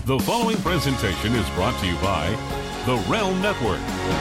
The following presentation is brought to you by the Realm Network.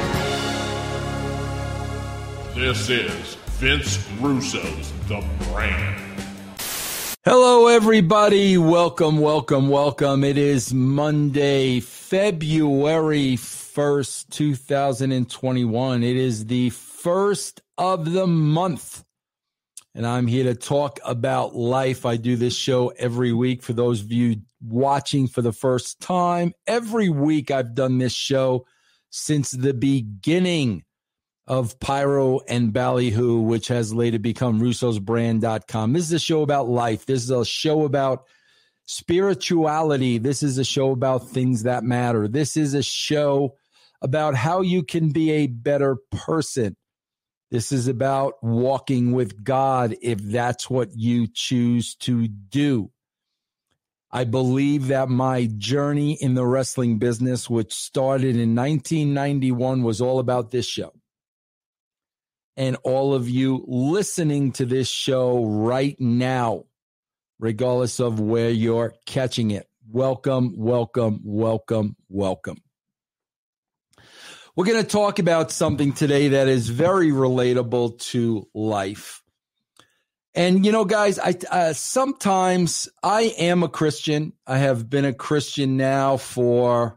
This is Vince Russo's The Brand. Hello, everybody. Welcome. It is Monday, February 1st, 2021. It is the first of the month, and I'm here to talk about life. I do this show every week. For those of you watching for the first time, every week I've done this show since the beginning of Pyro and Ballyhoo, which has later become russosbrand.com. This is a show about life. This is a show about spirituality. This is a show about things that matter. This is a show about how you can be a better person. This is about walking with God if that's what you choose to do. I believe that my journey in the wrestling business, which started in 1991, was all about this show. And all of you listening to this show right now, regardless of where you're catching it, welcome. We're going to talk about something today that is very relatable to life. And, you know, guys, sometimes I am a Christian. I have been a Christian now for,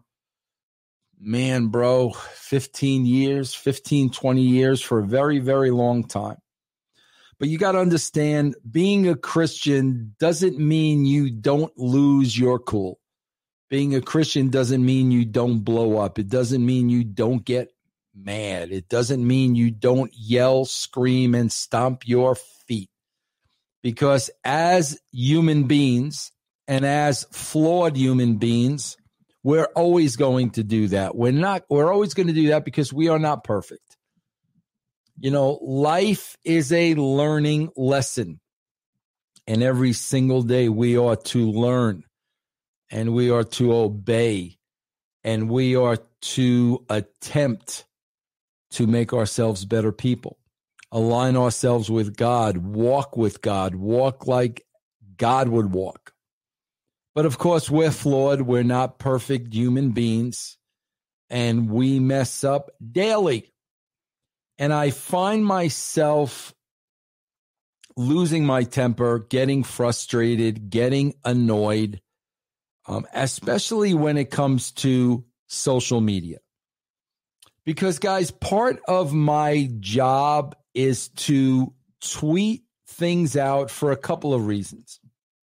15 years, 20 years, for a very, very long time. But you got to understand, being a Christian doesn't mean you don't lose your cool. Being a Christian doesn't mean you don't blow up. It doesn't mean you don't get mad. It doesn't mean you don't yell, scream, and stomp your feet. Because as human beings and as flawed human beings, we're always going to do that. We're always going to do that because we are not perfect. You know, life is a learning lesson. And every single day we are to learn, and we are to obey, and we are to attempt to make ourselves better people. Align ourselves with God, walk like God would walk. But of course, we're flawed. We're not perfect human beings, and we mess up daily. And I find myself losing my temper, getting frustrated, getting annoyed, especially when it comes to social media. Because, guys, part of my job is to tweet things out for a couple of reasons.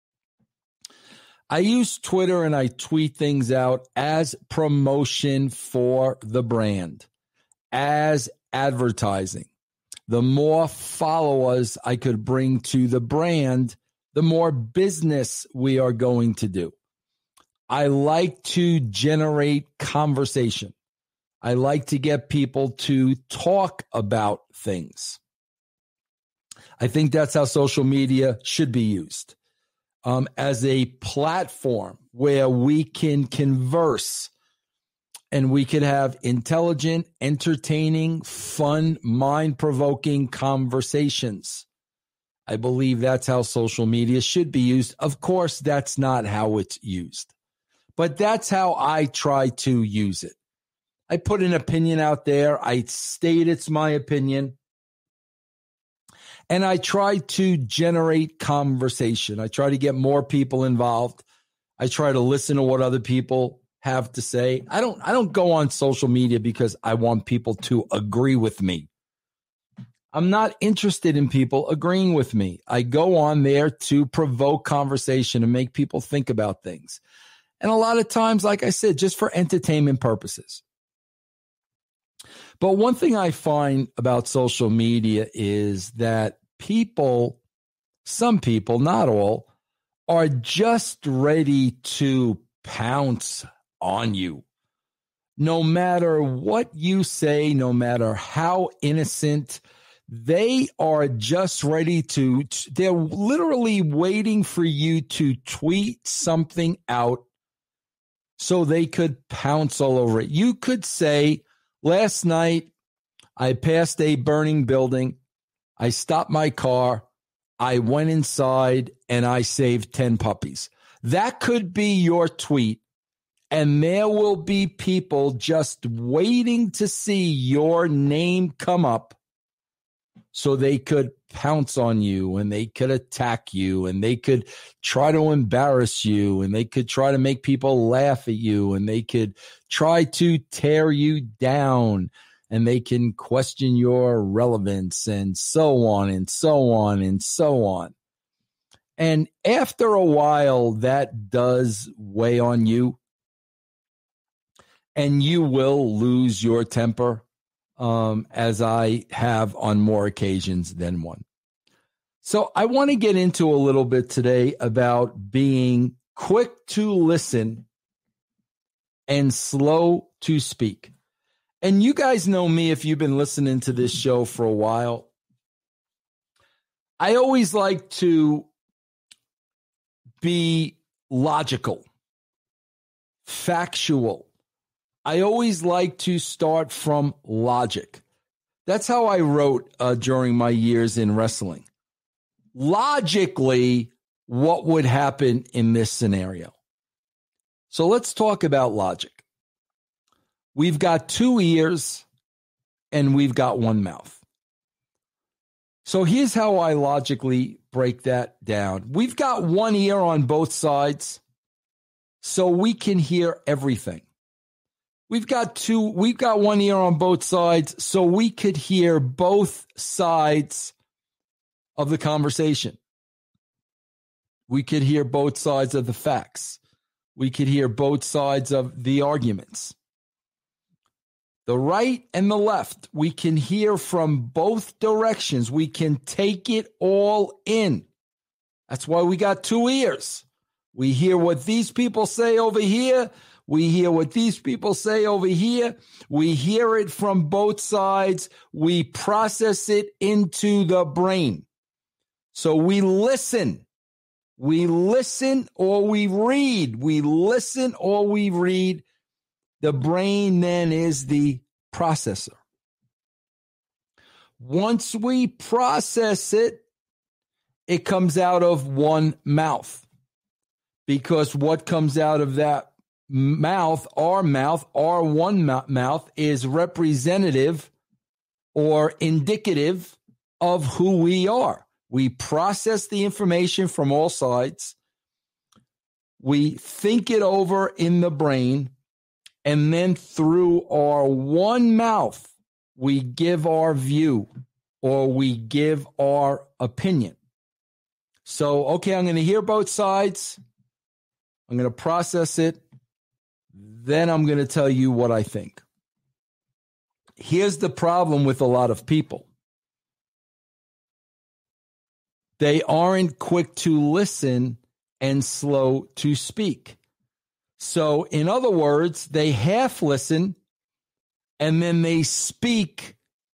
I use Twitter and I tweet things out as promotion for the brand, as advertising. The more followers I could bring to the brand, the more business we are going to do. I like to generate conversation. I like to get people to talk about things. I think that's how social media should be used, as a platform where we can converse and we could have intelligent, entertaining, fun, mind-provoking conversations. I believe that's how social media should be used. Of course, that's not how it's used, but that's how I try to use it. I put an opinion out there. I state it's my opinion. And I try to generate conversation. I try to get more people involved. I try to listen to what other people have to say. I don't go on social media because I want people to agree with me. I'm not interested in people agreeing with me. I go on there to provoke conversation and make people think about things. And a lot of times, like I said, just for entertainment purposes. But one thing I find about social media is that some people, not all, are just ready to pounce on you. No matter what you say, no matter how innocent, they are just ready to, they're literally waiting for you to tweet something out so they could pounce all over it. You could say, last night, I passed a burning building. I stopped my car. I went inside and I saved 10 puppies. That could be your tweet. And there will be people just waiting to see your name come up so they could pounce on you and they could attack you and they could try to embarrass you and they could try to make people laugh at you and they could try to tear you down and they can question your relevance and so on and so on and so on. And after a while, that does weigh on you. And you will lose your temper, as I have on more occasions than one. So I want to get into a little bit today about being quick to listen and slow to speak. And you guys know me if you've been listening to this show for a while. I always like to be logical, factual. I always like to start from logic. That's how I wrote during my years in wrestling. Logically, what would happen in this scenario? So let's talk about logic. We've got 2 ears and we've got 1 mouth. So here's how I logically break that down. We've got 1 ear on both sides, so we can hear everything. We've got 1 ear on both sides, so we could hear both sides of the conversation. We could hear both sides of the facts. We could hear both sides of the arguments. The right and the left, we can hear from both directions. We can take it all in. That's why we got 2 ears. We hear what these people say over here. We hear what these people say over here. We hear it from both sides. We process it into the brain. So we listen. We listen or we read. We listen or we read. The brain then is the processor. Once we process it, it comes out of 1 mouth. Because what comes out of that mouth, our 1 mouth, is representative or indicative of who we are. We process the information from all sides. We think it over in the brain. And then through our 1 mouth, we give our view or we give our opinion. So, okay, I'm going to hear both sides. I'm going to process it. Then I'm going to tell you what I think. Here's the problem with a lot of people. They aren't quick to listen and slow to speak. So, in other words, they half listen and then they speak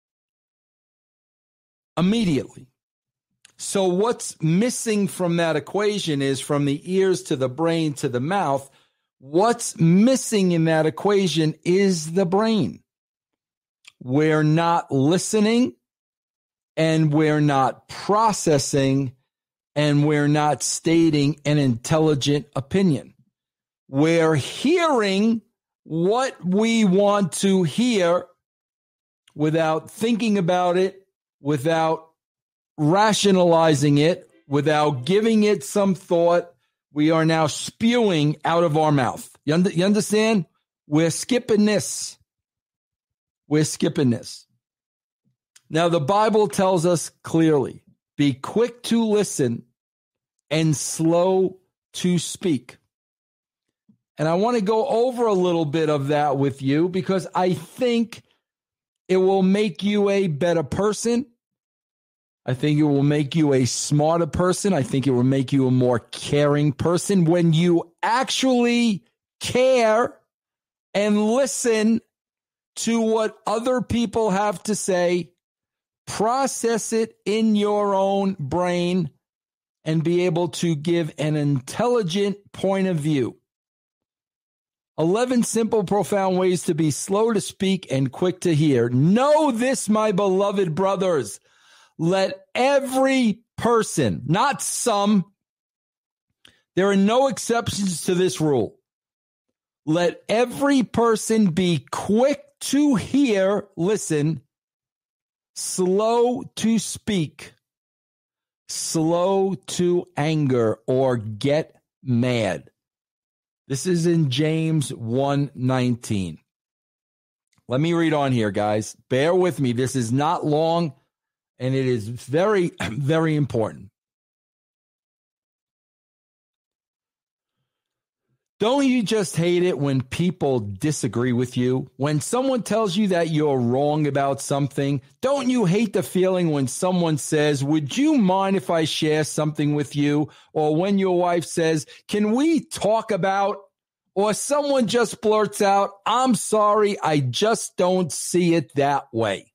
immediately. So what's missing from that equation is from the ears to the brain to the mouth. What's missing in that equation is the brain. We're not listening and we're not processing and we're not stating an intelligent opinion. We're hearing what we want to hear without thinking about it, without rationalizing it, without giving it some thought. We are now spewing out of our mouth. You understand? We're skipping this. We're skipping this. Now, the Bible tells us clearly, be quick to listen and slow to speak. And I want to go over a little bit of that with you because I think it will make you a better person. I think it will make you a smarter person. I think it will make you a more caring person when you actually care and listen to what other people have to say, process it in your own brain, and be able to give an intelligent point of view. 11 simple, profound ways to be slow to speak and quick to hear. Know this, my beloved brothers. Let every person, not some, there are no exceptions to this rule. Let every person be quick to hear, listen, slow to speak, slow to anger or get mad. This is in James 1:19. Let me read on here, guys. Bear with me. This is not long, and it is very, very important. Don't you just hate it when people disagree with you? When someone tells you that you're wrong about something? Don't you hate the feeling when someone says, would you mind if I share something with you? Or when your wife says, can we talk about? Or someone just blurts out, I'm sorry, I just don't see it that way.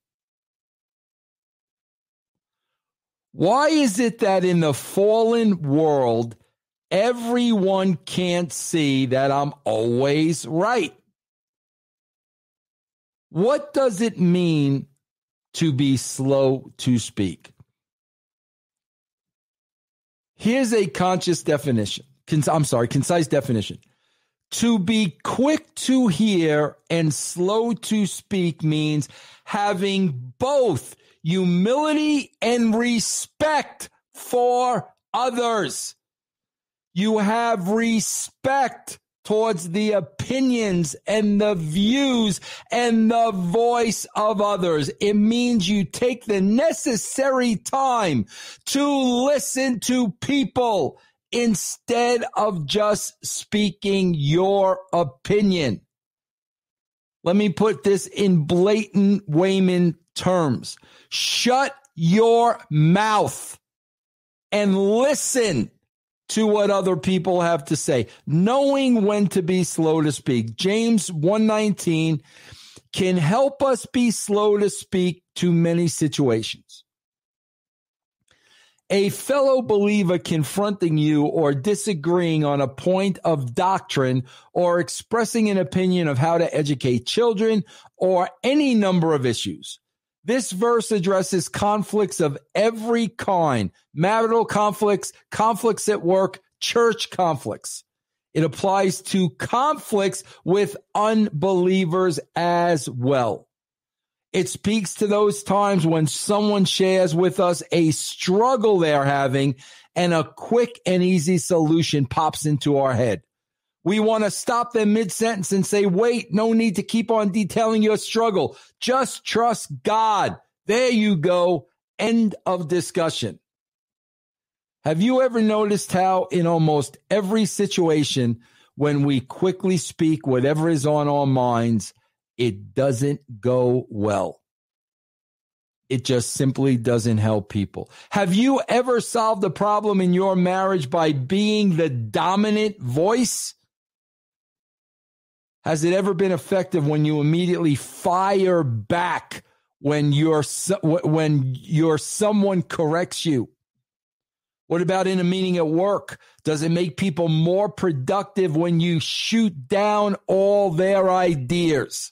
Why is it that in the fallen world, everyone can't see that I'm always right? What does it mean to be slow to speak? Here's a concise definition. To be quick to hear and slow to speak means having both humility and respect for others. You have respect towards the opinions and the views and the voice of others. It means you take the necessary time to listen to people instead of just speaking your opinion. Let me put this in blatant Wayman terms. Shut your mouth and listen to what other people have to say, knowing when to be slow to speak. James 1:19 can help us be slow to speak to many situations. A fellow believer confronting you or disagreeing on a point of doctrine or expressing an opinion of how to educate children or any number of issues. This verse addresses conflicts of every kind: marital conflicts, conflicts at work, church conflicts. It applies to conflicts with unbelievers as well. It speaks to those times when someone shares with us a struggle they're having and a quick and easy solution pops into our head. We want to stop them mid-sentence and say, wait, no need to keep on detailing your struggle. Just trust God. There you go. End of discussion. Have you ever noticed how in almost every situation when we quickly speak whatever is on our minds, it doesn't go well? It just simply doesn't help people. Have you ever solved a problem in your marriage by being the dominant voice? Has it ever been effective when you immediately fire back when someone corrects you? What about in a meeting at work? Does it make people more productive when you shoot down all their ideas?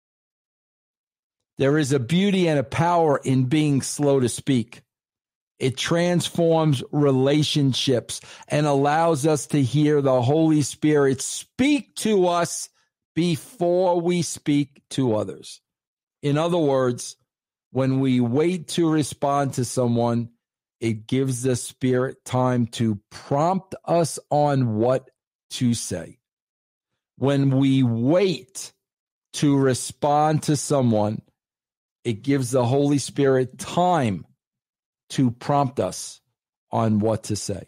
There is a beauty and a power in being slow to speak. It transforms relationships and allows us to hear the Holy Spirit speak to us before we speak to others. In other words, when we wait to respond to someone, it gives the Spirit time to prompt us on what to say. When we wait to respond to someone, it gives the Holy Spirit time to prompt us on what to say.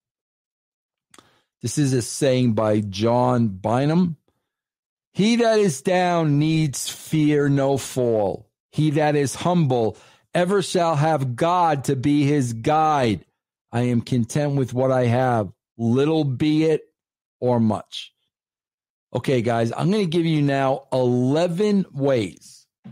This is a saying by John Bynum. He that is down needs fear no fall. He that is humble ever shall have God to be his guide. I am content with what I have, little be it or much. Okay, guys, I'm going to give you now 11 ways.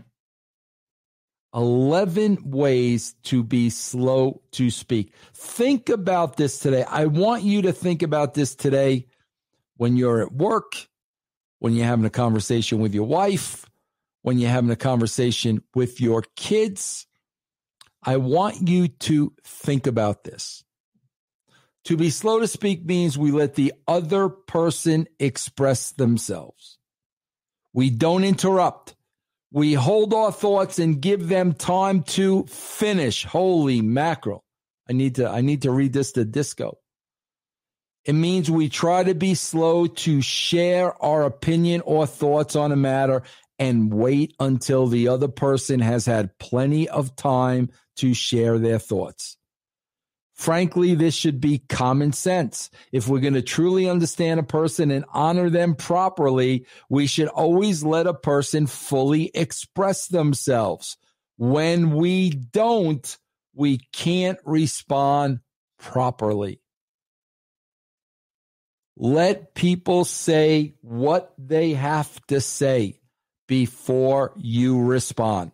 11 ways to be slow to speak. Think about this today. I want you to think about this today when you're at work, when you're having a conversation with your wife, when you're having a conversation with your kids. I want you to think about this. To be slow to speak means we let the other person express themselves. We don't interrupt. We hold our thoughts and give them time to finish. Holy mackerel. I need to read this to Disco. It means we try to be slow to share our opinion or thoughts on a matter and wait until the other person has had plenty of time to share their thoughts. Frankly, this should be common sense. If we're going to truly understand a person and honor them properly, we should always let a person fully express themselves. When we don't, we can't respond properly. Let people say what they have to say before you respond.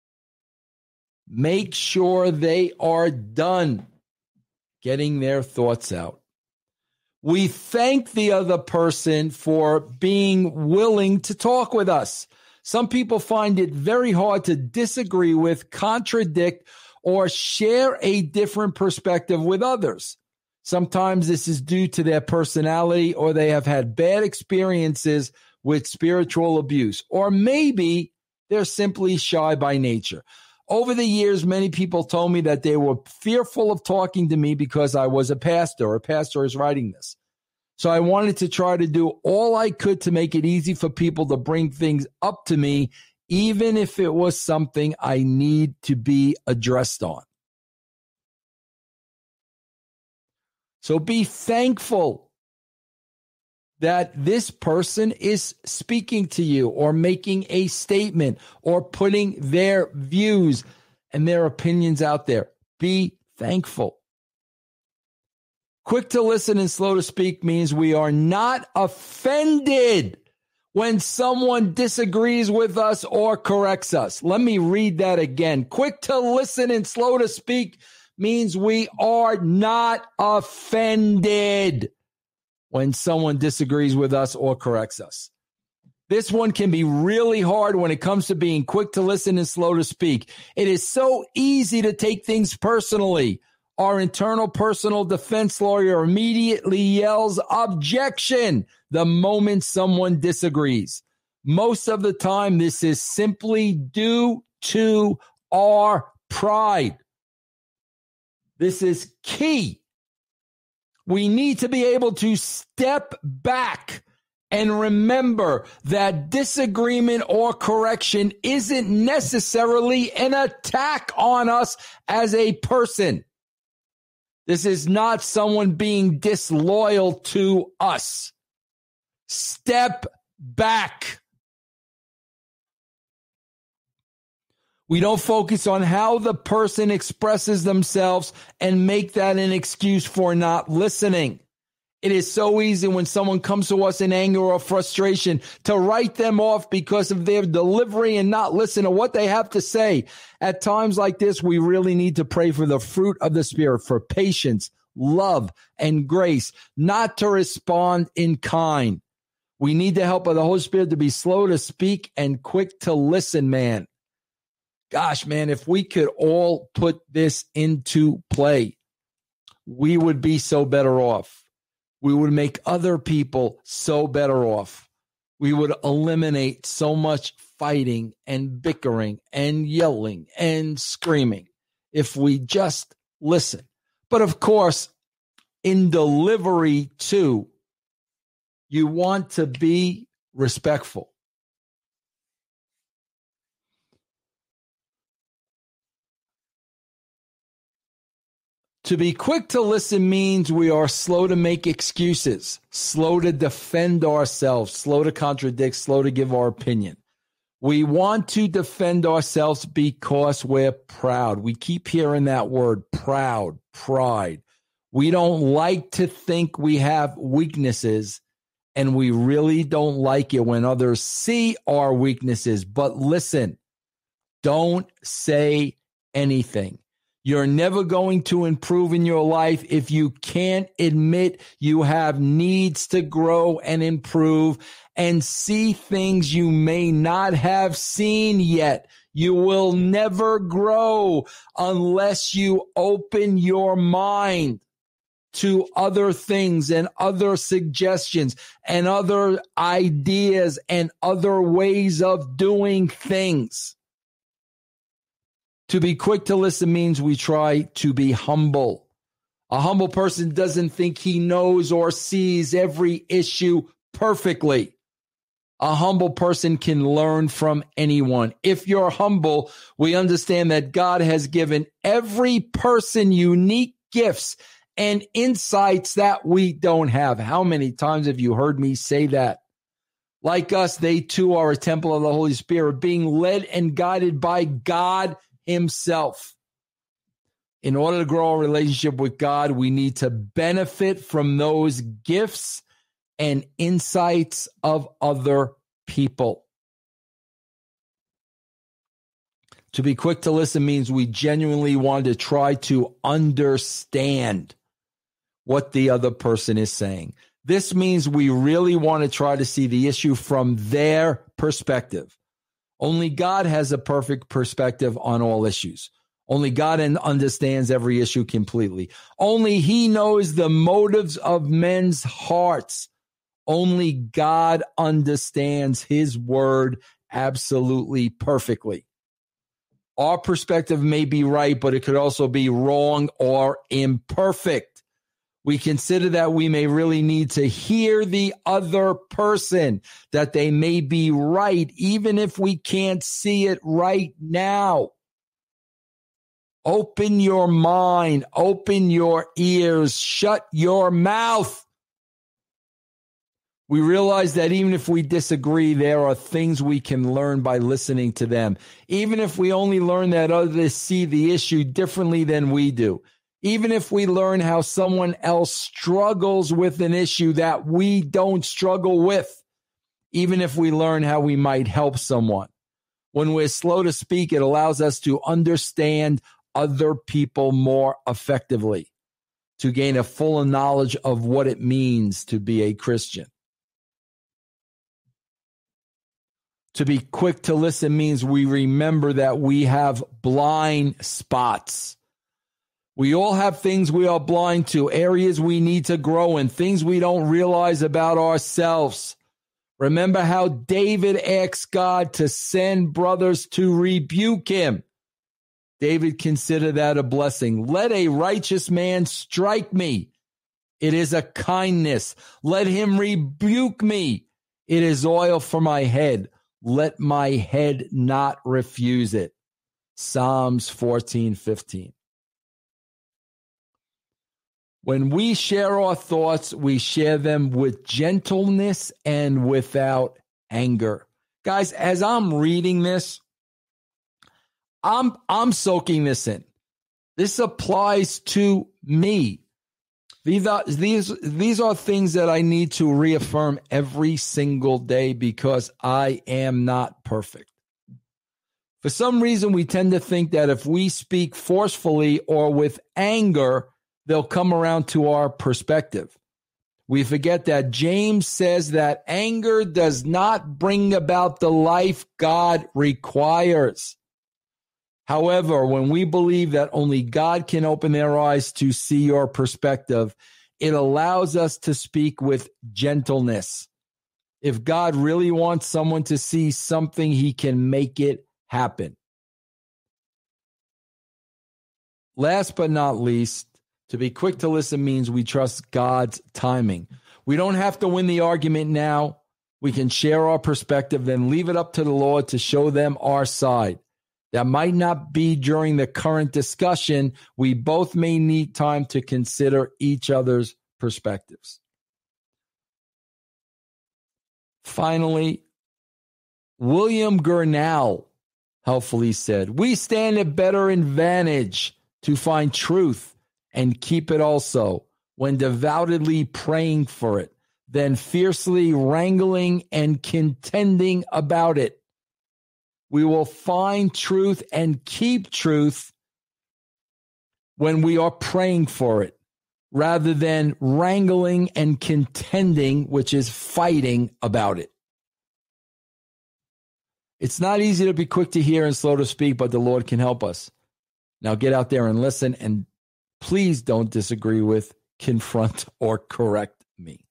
Make sure they are done getting their thoughts out. We thank the other person for being willing to talk with us. Some people find it very hard to disagree with, contradict, or share a different perspective with others. Sometimes this is due to their personality, or they have had bad experiences with spiritual abuse, or maybe they're simply shy by nature. Over the years, many people told me that they were fearful of talking to me because I was a pastor. A pastor is writing this. So I wanted to try to do all I could to make it easy for people to bring things up to me, even if it was something I need to be addressed on. So be thankful that this person is speaking to you or making a statement or putting their views and their opinions out there. Be thankful. Quick to listen and slow to speak means we are not offended when someone disagrees with us or corrects us. Let me read that again. Quick to listen and slow to speak means we are not offended when someone disagrees with us or corrects us. This one can be really hard when it comes to being quick to listen and slow to speak. It is so easy to take things personally. Our internal personal defense lawyer immediately yells objection the moment someone disagrees. Most of the time, this is simply due to our pride. This is key. We need to be able to step back and remember that disagreement or correction isn't necessarily an attack on us as a person. This is not someone being disloyal to us. Step back. We don't focus on how the person expresses themselves and make that an excuse for not listening. It is so easy when someone comes to us in anger or frustration to write them off because of their delivery and not listen to what they have to say. At times like this, we really need to pray for the fruit of the Spirit, for patience, love, and grace, not to respond in kind. We need the help of the Holy Spirit to be slow to speak and quick to listen, man. Gosh, man, if we could all put this into play, we would be so better off. We would make other people so better off. We would eliminate so much fighting and bickering and yelling and screaming if we just listen. But of course, in delivery too, you want to be respectful. To be quick to listen means we are slow to make excuses, slow to defend ourselves, slow to contradict, slow to give our opinion. We want to defend ourselves because we're proud. We keep hearing that word, proud, pride. We don't like to think we have weaknesses, and we really don't like it when others see our weaknesses. But listen, don't say anything. You're never going to improve in your life if you can't admit you have needs to grow and improve and see things you may not have seen yet. You will never grow unless you open your mind. to other things and other suggestions and other ideas and other ways of doing things. To be quick to listen means we try to be humble. A humble person doesn't think he knows or sees every issue perfectly. A humble person can learn from anyone. If you're humble, we understand that God has given every person unique gifts and insights that we don't have. How many times have you heard me say that? Like us, they too are a temple of the Holy Spirit, being led and guided by God Himself. In order to grow our relationship with God, we need to benefit from those gifts and insights of other people. To be quick to listen means we genuinely want to try to understand what the other person is saying. This means we really want to try to see the issue from their perspective. Only God has a perfect perspective on all issues. Only God understands every issue completely. Only He knows the motives of men's hearts. Only God understands His word absolutely perfectly. Our perspective may be right, but it could also be wrong or imperfect. We consider that we may really need to hear the other person, that they may be right, even if we can't see it right now. Open your mind, open your ears, shut your mouth. We realize that even if we disagree, there are things we can learn by listening to them. Even if we only learn that others see the issue differently than we do. Even if we learn how someone else struggles with an issue that we don't struggle with. Even if we learn how we might help someone. When we're slow to speak, it allows us to understand other people more effectively, to gain a fuller knowledge of what it means to be a Christian. To be quick to listen means we remember that we have blind spots. We all have things we are blind to, areas we need to grow in, things we don't realize about ourselves. Remember how David asked God to send brothers to rebuke him. David considered that a blessing. Let a righteous man strike me. It is a kindness. Let him rebuke me. It is oil for my head. Let my head not refuse it. Psalms 14:15. When we share our thoughts, we share them with gentleness and without anger. Guys, as I'm reading this, I'm soaking this in. This applies to me. These are things that I need to reaffirm every single day because I am not perfect. For some reason, we tend to think that if we speak forcefully or with anger, they'll come around to our perspective. We forget that James says that anger does not bring about the life God requires. However, when we believe that only God can open their eyes to see your perspective, it allows us to speak with gentleness. If God really wants someone to see something, He can make it happen. Last but not least, to be quick to listen means we trust God's timing. We don't have to win the argument now. We can share our perspective, then leave it up to the Lord to show them our side. That might not be during the current discussion. We both may need time to consider each other's perspectives. Finally, William Gurnall helpfully said, "We stand a better advantage to find truth and keep it also when devoutly praying for it, than fiercely wrangling and contending about it. We will find truth and keep truth when we are praying for it, rather than wrangling and contending, which is fighting about it." It's not easy to be quick to hear and slow to speak, but the Lord can help us. Now get out there and listen, and please don't disagree with confront or correct me.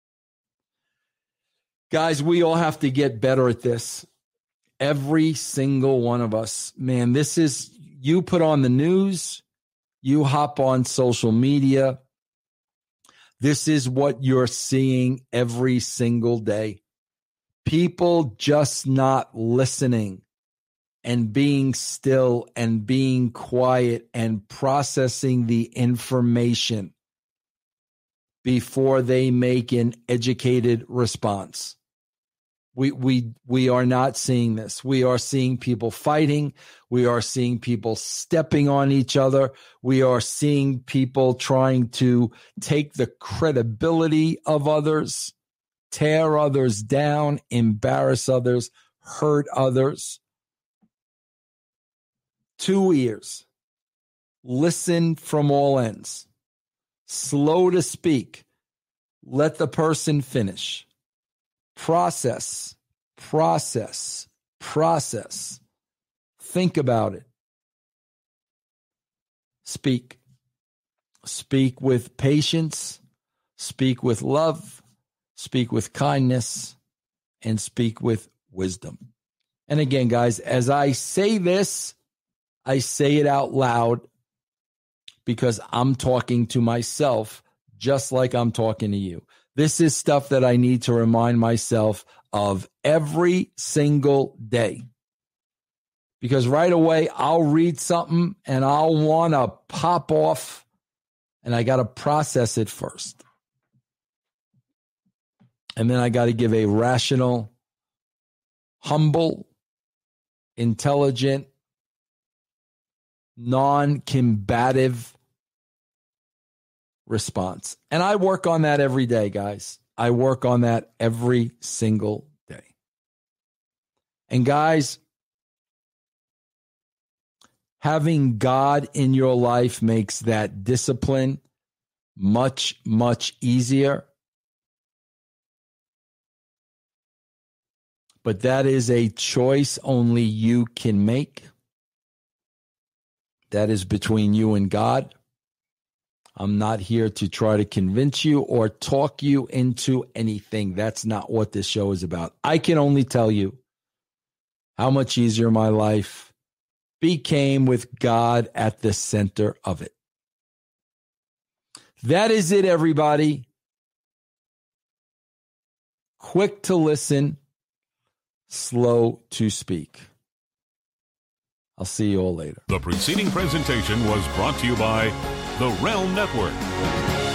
Guys, we all have to get better at this. Every single one of us. Man, this is, you put on the news, you hop on social media. This is what you're seeing every single day. People just not listening and being still and being quiet and processing the information before they make an educated response. We are not seeing this. We are seeing people fighting. We are seeing people stepping on each other. We are seeing people trying to take the credibility of others, tear others down, embarrass others, hurt others. 2 ears. Listen from all ends. Slow to speak. Let the person finish. Process. Think about it. Speak. Speak with patience. Speak with love. Speak with kindness. And speak with wisdom. And again, guys, as I say this, I say it out loud because I'm talking to myself just like I'm talking to you. This is stuff that I need to remind myself of every single day. Because right away, I'll read something and I'll want to pop off, and I got to process it first. And then I got to give a rational, humble, intelligent, non-combative response. And I work on that every day, guys. I work on that every single day. And guys, having God in your life makes that discipline much, much easier. But that is a choice only you can make. That is between you and God. I'm not here to try to convince you or talk you into anything. That's not what this show is about. I can only tell you how much easier my life became with God at the center of it. That is it, everybody. Quick to listen, slow to speak. I'll see you all later. The preceding presentation was brought to you by The Realm Network.